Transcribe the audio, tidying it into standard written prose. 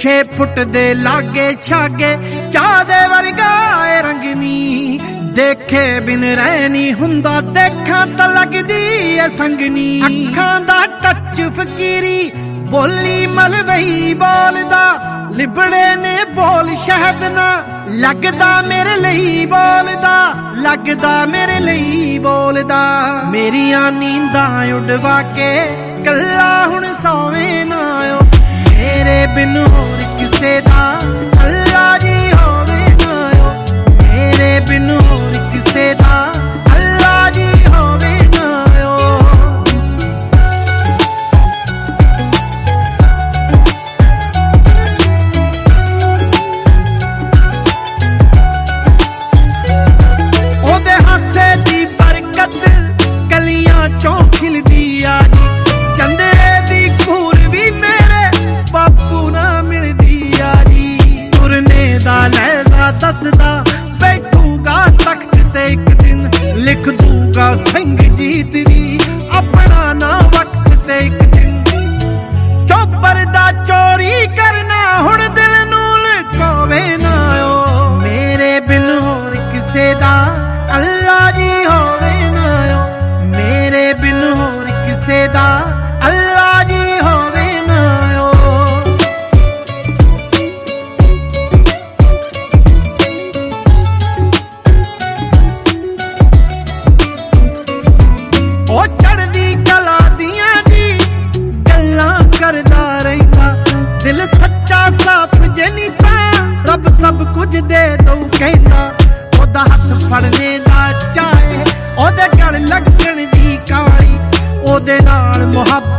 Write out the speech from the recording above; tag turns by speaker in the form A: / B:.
A: पिछे फुटदे लागे छागे चाह दे वर्गा ए रंगनी देखे बिन रहनी हुंदा देखा तो लगदी ए संगनी अखां दा टच फकीरी बोली मलवई बोलदा लिबड़े ने बोल शहद ना लगदा मेरे लई बोलदा लगदा मेरे लई बोलदा मेरियां नींदां उड़वा के कल्ला हुण सोवे ना आयो मेरे बिन होर किसे दा अल्लाह जी होवे ना आयो मेरे बिन होर किसे दा अल्लाह जी होवे ना आयो ओदे हासे दी बरकत गलियां चों खिलदी आ जी चंदरे दी घूर भी मेरे बापू ना मिलदी यारी तुरने दा लहजा दसदा बैठूगा तख्त ते एक दिन लिख दूंगा संगजीत भी अपना ना वक्त ते एक दिन चौपर दा चोरी करना हुण दिल नू लुकावे ना ओ मेरे बिन होर किसे दा अल्लाह जी होवे ना ओ मेरे बिन होर किसे दा अल्लाह जी होवे ना ओ ओ चढ़दी कला दियां जी गल्लां करदा रहिंदा दिल सच्चा साफ जे नी तां रब सब कुछ दे दऊ कहंदा ओदा हथ फड़ने दा चाहे ओदे गल लगण दी काली ओदे नाल मुहब्बत